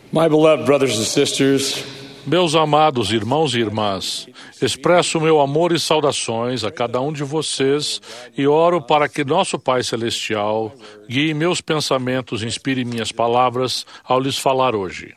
My beloved brothers and sisters, Meus amados irmãos e irmãs, expresso meu amor e saudações a cada um de vocês e oro para que nosso Pai Celestial guie meus pensamentos e inspire minhas palavras ao lhes falar hoje.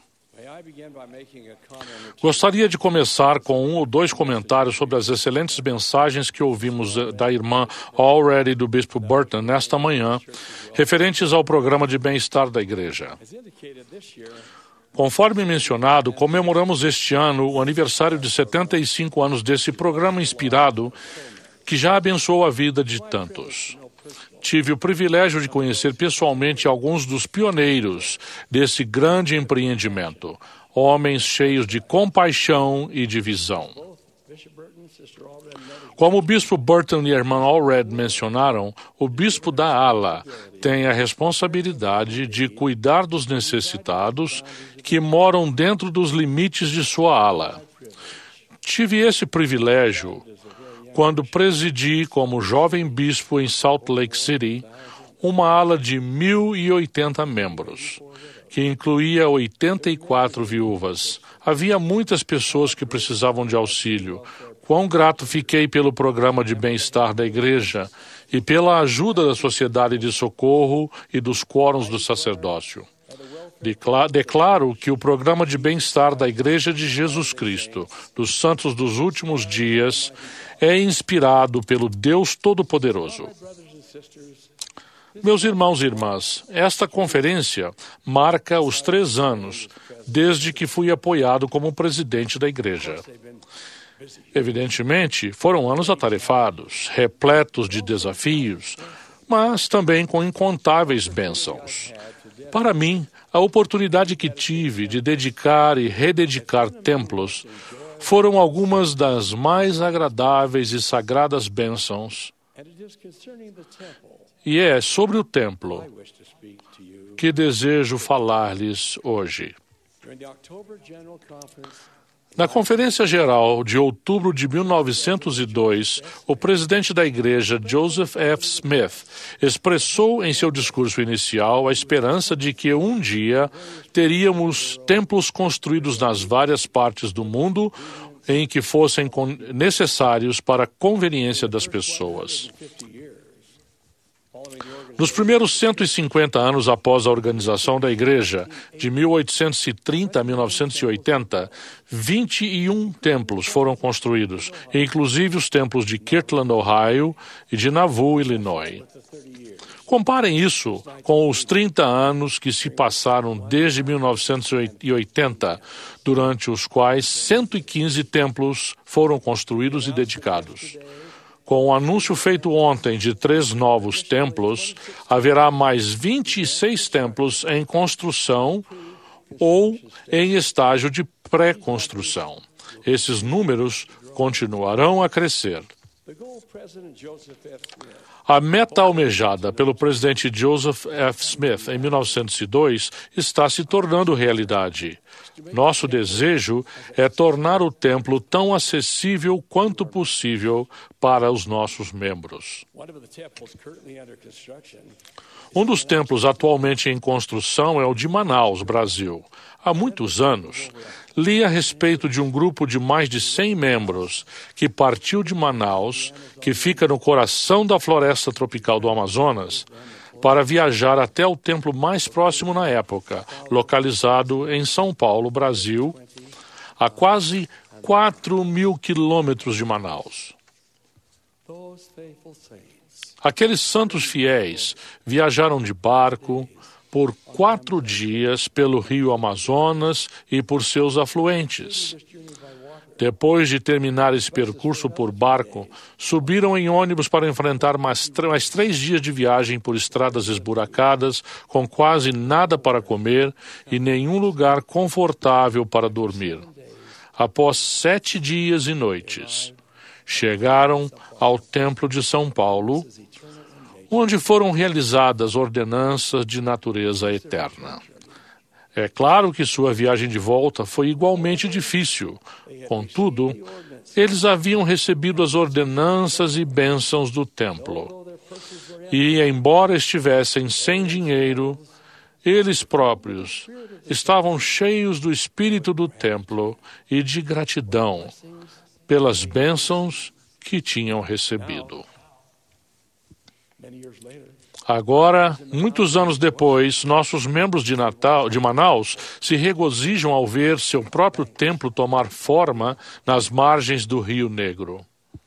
Gostaria de começar com um ou dois comentários sobre as excelentes mensagens que ouvimos da irmã Allred e do Bispo Burton nesta manhã, referentes ao programa de bem-estar da Igreja. Conforme mencionado, comemoramos este ano o aniversário de 75 anos desse programa inspirado que já abençoou a vida de tantos. Tive o privilégio de conhecer pessoalmente alguns dos pioneiros desse grande empreendimento, homens cheios de compaixão e de visão. Como o Bispo Burton e a irmã Allred mencionaram, o Bispo da ala tem a responsabilidade de cuidar dos necessitados que moram dentro dos limites de sua ala. Tive esse privilégio quando presidi como jovem bispo em Salt Lake City uma ala de 1.080 membros, que incluía 84 viúvas. Havia muitas pessoas que precisavam de auxílio. Quão grato fiquei pelo programa de bem-estar da Igreja e pela ajuda da Sociedade de Socorro e dos quórums do sacerdócio. Declaro que o programa de bem-estar da Igreja de Jesus Cristo, dos Santos dos Últimos Dias, é inspirado pelo Deus Todo-Poderoso. Meus irmãos e irmãs, esta conferência marca os 3 anos desde que fui apoiado como presidente da Igreja. Evidentemente, foram anos atarefados, repletos de desafios, mas também com incontáveis bênçãos. Para mim, a oportunidade que tive de dedicar e rededicar templos foram algumas das mais agradáveis e sagradas bênçãos. E é sobre o templo que desejo falar-lhes hoje. Na Conferência Geral de outubro de 1902, o presidente da Igreja, Joseph F. Smith, expressou em seu discurso inicial a esperança de que um dia teríamos templos construídos nas várias partes do mundo em que fossem necessários para a conveniência das pessoas. Nos primeiros 150 anos após a organização da Igreja, de 1830 a 1980, 21 templos foram construídos, inclusive os templos de Kirtland, Ohio, e de Nauvoo, Illinois. Comparem isso com os 30 anos que se passaram desde 1980, durante os quais 115 templos foram construídos e dedicados. Com o anúncio feito ontem de 3 novos templos, haverá mais 26 templos em construção ou em estágio de pré-construção. Esses números continuarão a crescer. A meta almejada pelo presidente Joseph F. Smith em 1902 está se tornando realidade. Nosso desejo é tornar o templo tão acessível quanto possível para os nossos membros. Um dos templos atualmente em construção é o de Manaus, Brasil. Há muitos anos, li a respeito de um grupo de mais de 100 membros que partiu de Manaus, que fica no coração da floresta tropical do Amazonas, para viajar até o templo mais próximo na época, localizado em São Paulo, Brasil, a quase 4.000 quilômetros de Manaus. Aqueles santos fiéis viajaram de barco por 4 dias pelo rio Amazonas e por seus afluentes. Depois de terminar esse percurso por barco, subiram em ônibus para enfrentar mais 3 dias de viagem por estradas esburacadas, com quase nada para comer e nenhum lugar confortável para dormir. Após 7 dias e noites, chegaram ao Templo de São Paulo, onde foram realizadas ordenanças de natureza eterna. É claro que sua viagem de volta foi igualmente difícil. Contudo, eles haviam recebido as ordenanças e bênçãos do templo. E, embora estivessem sem dinheiro, Eles próprios estavam cheios do espírito do templo e de gratidão pelas bênçãos que tinham recebido. Agora, muitos anos depois, nossos membros de Manaus se regozijam ao ver seu próprio templo tomar forma nas margens do Rio Negro.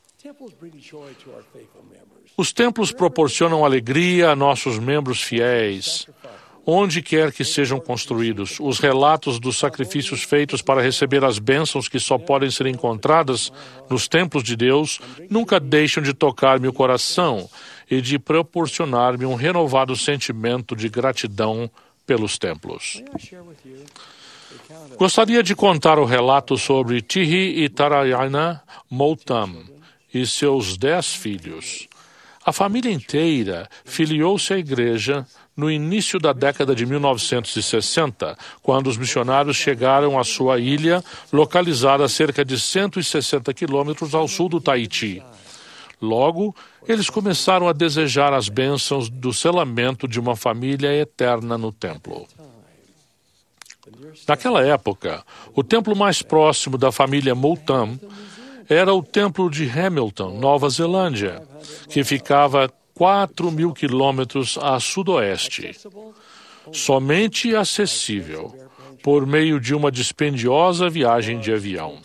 Os templos proporcionam alegria a nossos membros fiéis, onde quer que sejam construídos. Os relatos dos sacrifícios feitos para receber as bênçãos que só podem ser encontradas nos templos de Deus nunca deixam de tocar meu coração e de proporcionar-me um renovado sentimento de gratidão pelos templos. Gostaria de contar o relato sobre Tihi e Tarayana Moutam e seus 10 filhos. A família inteira filiou-se à igreja no início da década de 1960, quando os missionários chegaram à sua ilha, localizada a cerca de 160 quilômetros ao sul do Tahiti. Logo, eles começaram a desejar as bênçãos do selamento de uma família eterna no templo. Naquela época, o templo mais próximo da família Moutam era o templo de Hamilton, Nova Zelândia, que ficava 4.000 quilômetros a sudoeste, somente acessível por meio de uma dispendiosa viagem de avião.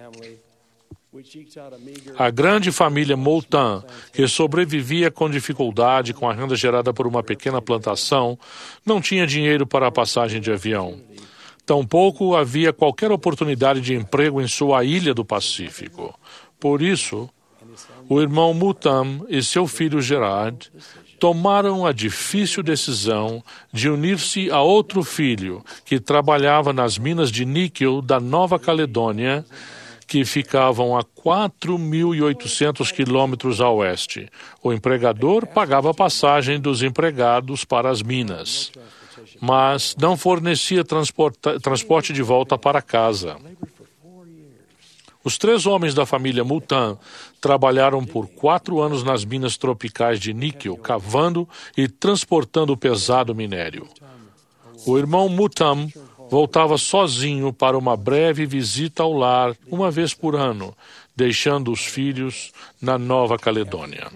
A grande família Moutam, que sobrevivia com dificuldade com a renda gerada por uma pequena plantação, não tinha dinheiro para a passagem de avião. Tampouco havia qualquer oportunidade de emprego em sua ilha do Pacífico. Por isso, o irmão Moutam e seu filho Gerard tomaram a difícil decisão de unir-se a outro filho que trabalhava nas minas de níquel da Nova Caledônia, que ficavam a 4.800 quilômetros a oeste. O empregador pagava a passagem dos empregados para as minas, mas não fornecia transporte de volta para casa. Os 3 homens da família Moutam trabalharam por 4 anos nas minas tropicais de níquel, cavando e transportando o pesado minério. O irmão Moutam voltava sozinho para uma breve visita ao lar, uma vez por ano, deixando os filhos na Nova Caledônia.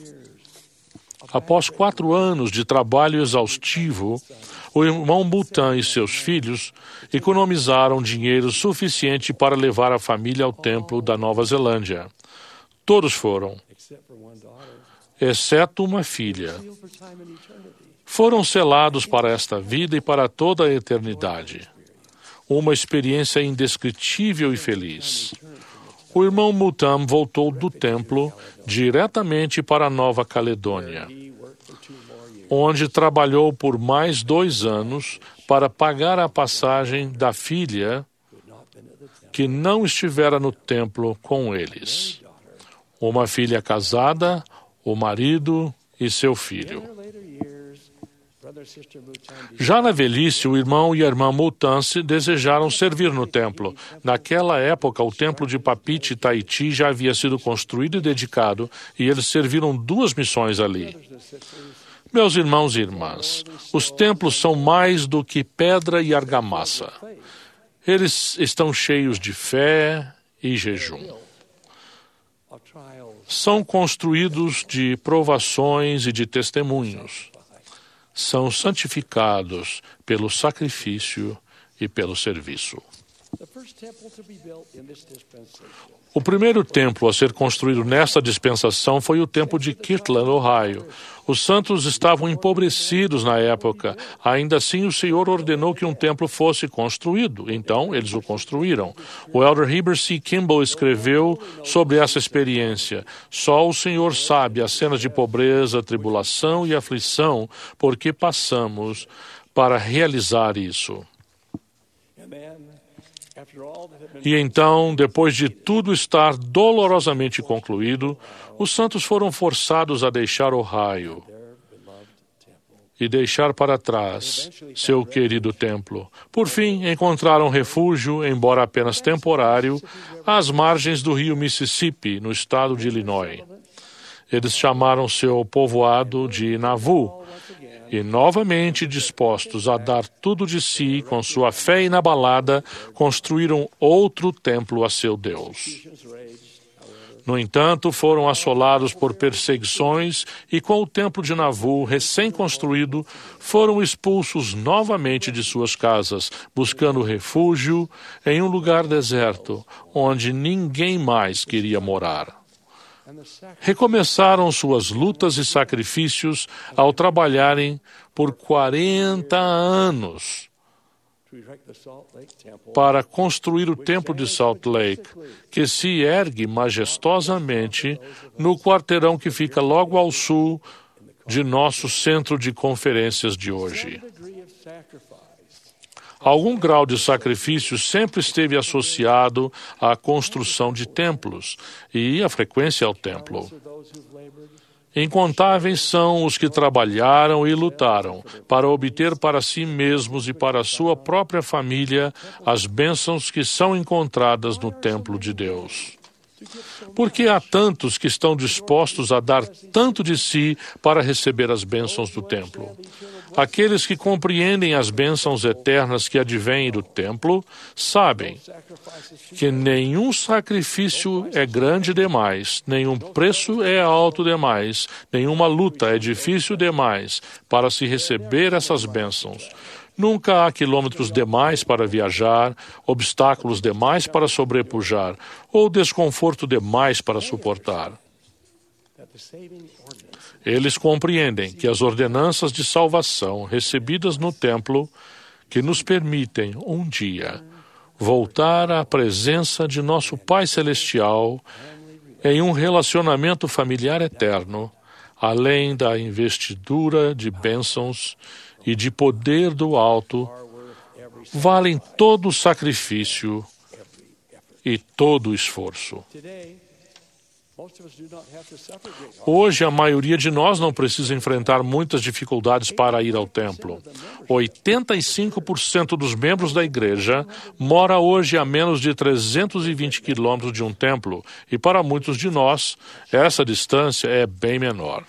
Após 4 anos de trabalho exaustivo, o irmão Moutam e seus filhos economizaram dinheiro suficiente para levar a família ao templo da Nova Zelândia. Todos foram, exceto uma filha. Foram selados para esta vida e para toda a eternidade. Uma experiência indescritível e feliz. O irmão Moutam voltou do templo diretamente para a Nova Caledônia, onde trabalhou por mais 2 anos para pagar a passagem da filha que não estivera no templo com eles. Uma filha casada, o marido e seu filho. Já na velhice, o irmão e a irmã Moutam desejaram servir no templo. Naquela época, o templo de Papeete, Tahiti, já havia sido construído e dedicado, e eles serviram 2 missões ali. Meus irmãos e irmãs, os templos são mais do que pedra e argamassa. Eles estão cheios de fé e jejum. São construídos de provações e de testemunhos. São santificados pelo sacrifício e pelo serviço. O primeiro templo a ser construído nesta dispensação foi o templo de Kirtland, Ohio. Os santos estavam empobrecidos na época. Ainda assim, o Senhor ordenou que um templo fosse construído. Então, eles o construíram. O elder Heber C. Kimball escreveu sobre essa experiência. Só o Senhor sabe as cenas de pobreza, tribulação e aflição por que passamos para realizar isso. E então, depois de tudo estar dolorosamente concluído, os santos foram forçados a deixar Ohio e deixar para trás seu querido templo. Por fim, encontraram refúgio, embora apenas temporário, às margens do rio Mississippi, no estado de Illinois. Eles chamaram seu povoado de Nauvoo e novamente dispostos a dar tudo de si, com sua fé inabalada, construíram outro templo a seu Deus. No entanto, foram assolados por perseguições e, com o templo de Navu recém-construído, foram expulsos novamente de suas casas, buscando refúgio em um lugar deserto, onde ninguém mais queria morar. Recomeçaram suas lutas e sacrifícios ao trabalharem por 40 anos para construir o Templo de Salt Lake, que se ergue majestosamente no quarteirão que fica logo ao sul de nosso centro de conferências de hoje. Algum grau de sacrifício sempre esteve associado à construção de templos e à frequência ao templo. Incontáveis são os que trabalharam e lutaram para obter para si mesmos e para sua própria família as bênçãos que são encontradas no templo de Deus. Porque há tantos que estão dispostos a dar tanto de si para receber as bênçãos do templo. Aqueles que compreendem as bênçãos eternas que advêm do templo sabem que nenhum sacrifício é grande demais, nenhum preço é alto demais, nenhuma luta é difícil demais para se receber essas bênçãos. Nunca há quilômetros demais para viajar, obstáculos demais para sobrepujar ou desconforto demais para suportar. Eles compreendem que as ordenanças de salvação recebidas no templo, que nos permitem, um dia, voltar à presença de nosso Pai Celestial em um relacionamento familiar eterno, além da investidura de bênçãos e de poder do alto, valem todo o sacrifício e todo o esforço. Hoje, a maioria de nós não precisa enfrentar muitas dificuldades para ir ao templo. 85% dos membros da igreja mora hoje a menos de 320 quilômetros de um templo, e para muitos de nós, essa distância é bem menor.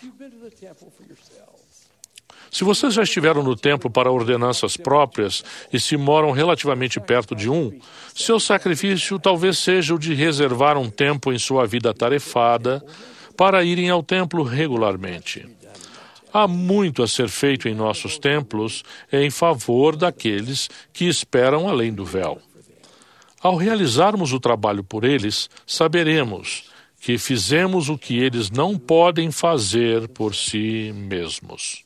Se vocês já estiveram no templo para ordenanças próprias e se moram relativamente perto de um, seu sacrifício talvez seja o de reservar um tempo em sua vida atarefada para irem ao templo regularmente. Há muito a ser feito em nossos templos em favor daqueles que esperam além do véu. Ao realizarmos o trabalho por eles, saberemos que fizemos o que eles não podem fazer por si mesmos.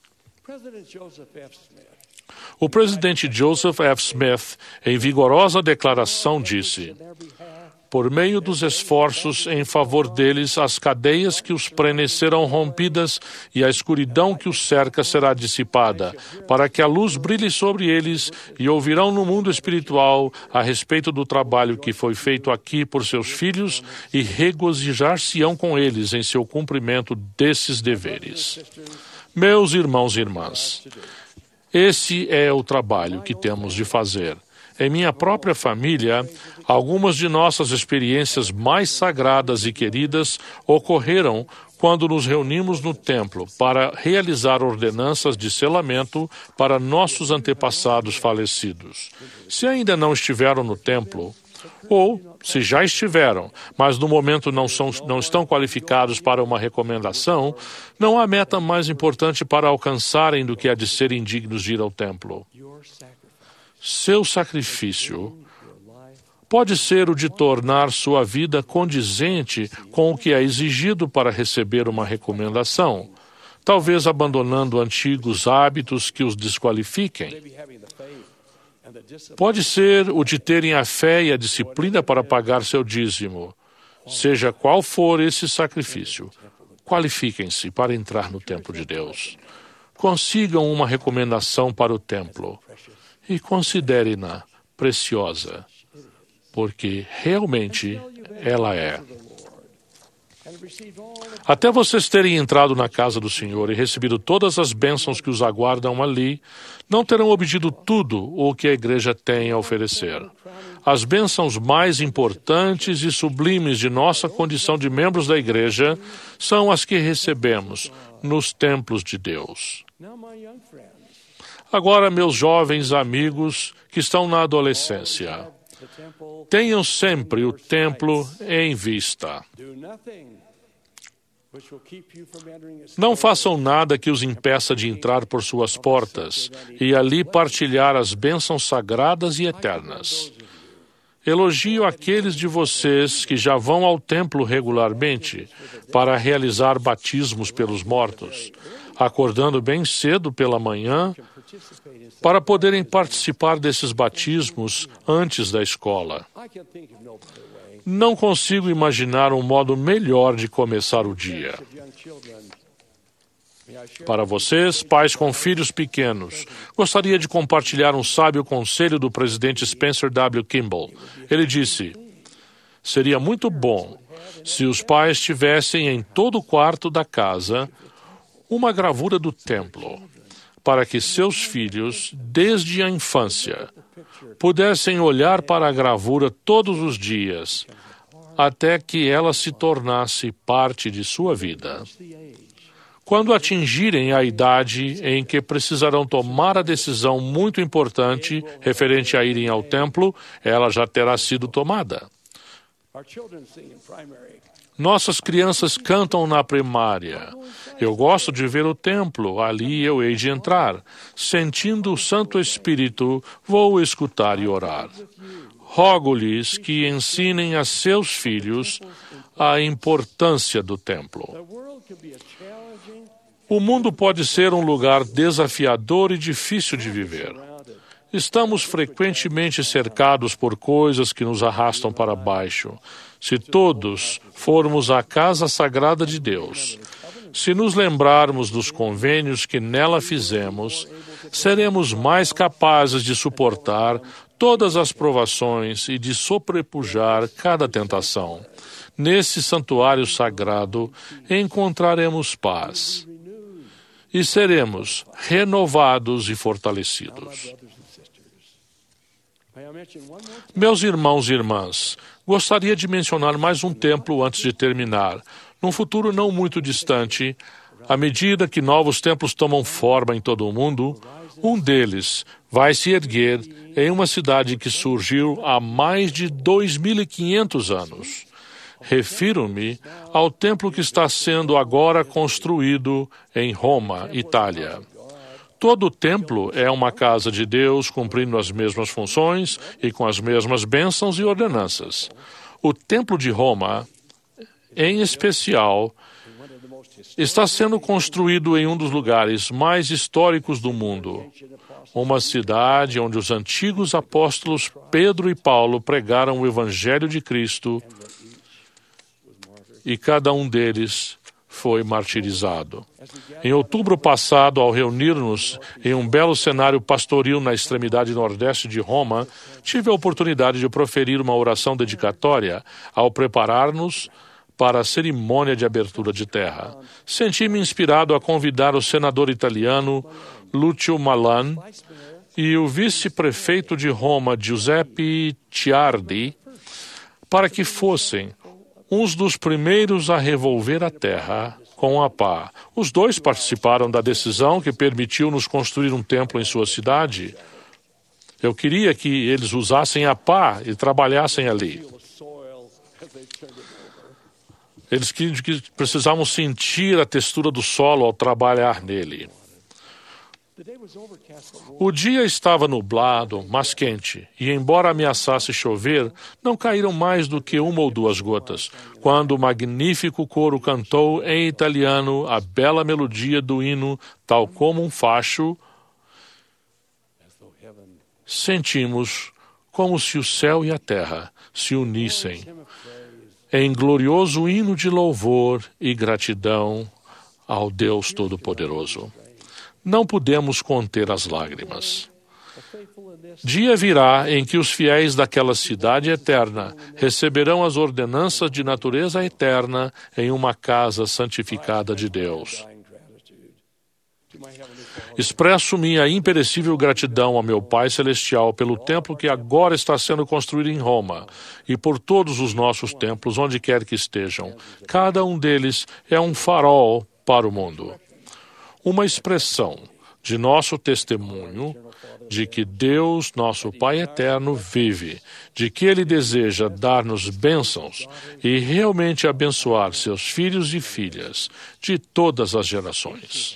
O presidente Joseph F. Smith, em vigorosa declaração, disse: por meio dos esforços em favor deles, as cadeias que os prendem serão rompidas e a escuridão que os cerca será dissipada, para que a luz brilhe sobre eles e ouvirão no mundo espiritual a respeito do trabalho que foi feito aqui por seus filhos e regozijar-se-ão com eles em seu cumprimento desses deveres. Meus irmãos e irmãs, esse é o trabalho que temos de fazer. Em minha própria família, algumas de nossas experiências mais sagradas e queridas ocorreram quando nos reunimos no templo para realizar ordenanças de selamento para nossos antepassados falecidos. Se ainda não estiveram no templo, ou, se já estiveram, mas no momento não estão qualificados para uma recomendação, não há meta mais importante para alcançarem do que a de serem dignos de ir ao templo. Seu sacrifício pode ser o de tornar sua vida condizente com o que é exigido para receber uma recomendação, talvez abandonando antigos hábitos que os desqualifiquem. Pode ser o de terem a fé e a disciplina para pagar seu dízimo. Seja qual for esse sacrifício, qualifiquem-se para entrar no templo de Deus. Consigam uma recomendação para o templo e considerem-na preciosa, porque realmente ela é. Até vocês terem entrado na casa do Senhor e recebido todas as bênçãos que os aguardam ali, não terão obtido tudo o que a igreja tem a oferecer. As bênçãos mais importantes e sublimes de nossa condição de membros da igreja são as que recebemos nos templos de Deus. Agora, meus jovens amigos que estão na adolescência, tenham sempre o templo em vista. Não façam nada que os impeça de entrar por suas portas e ali partilhar as bênçãos sagradas e eternas. Elogio aqueles de vocês que já vão ao templo regularmente para realizar batismos pelos mortos, acordando bem cedo pela manhã para poderem participar desses batismos antes da escola. Não consigo imaginar um modo melhor de começar o dia. Para vocês, pais com filhos pequenos, gostaria de compartilhar um sábio conselho do presidente Spencer W. Kimball. Ele disse: seria muito bom se os pais tivessem em todo o quarto da casa uma gravura do templo, para que seus filhos, desde a infância, pudessem olhar para a gravura todos os dias, até que ela se tornasse parte de sua vida. Quando atingirem a idade em que precisarão tomar a decisão muito importante referente a irem ao templo, ela já terá sido tomada. Nossas crianças cantam na primária. Eu gosto de ver o templo, ali eu hei de entrar. Sentindo o Santo Espírito, vou escutar e orar. Rogo-lhes que ensinem a seus filhos a importância do templo. O mundo pode ser um lugar desafiador e difícil de viver. Estamos frequentemente cercados por coisas que nos arrastam para baixo. Se todos formos à casa sagrada de Deus, se nos lembrarmos dos convênios que nela fizemos, seremos mais capazes de suportar todas as provações e de sobrepujar cada tentação. Nesse santuário sagrado encontraremos paz e seremos renovados e fortalecidos. Meus irmãos e irmãs, gostaria de mencionar mais um templo antes de terminar. Num futuro não muito distante, à medida que novos templos tomam forma em todo o mundo, um deles vai se erguer em uma cidade que surgiu há mais de 2.500 anos. Refiro-me ao templo que está sendo agora construído em Roma, Itália. Todo o templo é uma casa de Deus cumprindo as mesmas funções e com as mesmas bênçãos e ordenanças. O templo de Roma, em especial, está sendo construído em um dos lugares mais históricos do mundo, uma cidade onde os antigos apóstolos Pedro e Paulo pregaram o Evangelho de Cristo e cada um deles foi martirizado. Em outubro passado, ao reunir-nos em um belo cenário pastoril na extremidade nordeste de Roma, tive a oportunidade de proferir uma oração dedicatória ao preparar-nos para a cerimônia de abertura de terra. Senti-me inspirado a convidar o senador italiano Lucio Malan e o vice-prefeito de Roma, Giuseppe Ciardi, para que fossem uns dos primeiros a revolver a terra com a pá. Os dois participaram da decisão que permitiu-nos construir um templo em sua cidade. Eu queria que eles usassem a pá e trabalhassem ali. Eles que precisavam sentir a textura do solo ao trabalhar nele. O dia estava nublado, mas quente, e embora ameaçasse chover, não caíram mais do que uma ou duas gotas, quando o magnífico coro cantou em italiano a bela melodia do hino, tal como um facho. Sentimos como se o céu e a terra se unissem em glorioso hino de louvor e gratidão ao Deus Todo-Poderoso. Não podemos conter as lágrimas. Dia virá em que os fiéis daquela cidade eterna receberão as ordenanças de natureza eterna em uma casa santificada de Deus. Expresso minha imperecível gratidão ao meu Pai Celestial pelo templo que agora está sendo construído em Roma e por todos os nossos templos, onde quer que estejam. Cada um deles é um farol para o mundo. uma expressão de nosso testemunho de que Deus, nosso Pai eterno, vive, de que Ele deseja dar-nos bênçãos e realmente abençoar seus filhos e filhas de todas as gerações.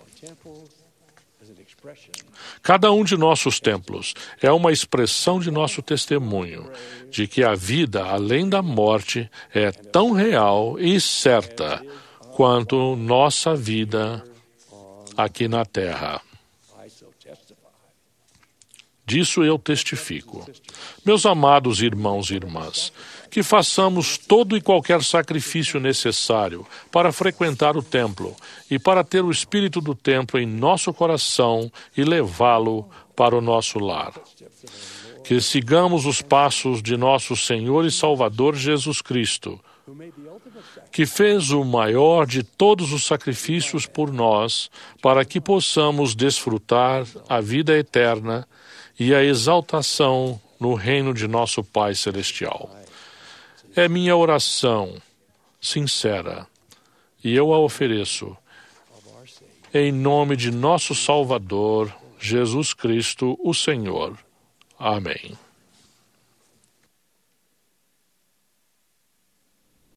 Cada um de nossos templos é uma expressão de nosso testemunho de que a vida além da morte é tão real e certa quanto nossa vida aqui na Terra. Disso eu testifico. Meus amados irmãos e irmãs, que façamos todo e qualquer sacrifício necessário para frequentar o templo e para ter o espírito do templo em nosso coração e levá-lo para o nosso lar. Que sigamos os passos de nosso Senhor e Salvador Jesus Cristo, que fez o maior de todos os sacrifícios por nós, para que possamos desfrutar a vida eterna e a exaltação no reino de nosso Pai Celestial. É minha oração sincera, e eu a ofereço em nome de nosso Salvador, Jesus Cristo, o Senhor. Amém.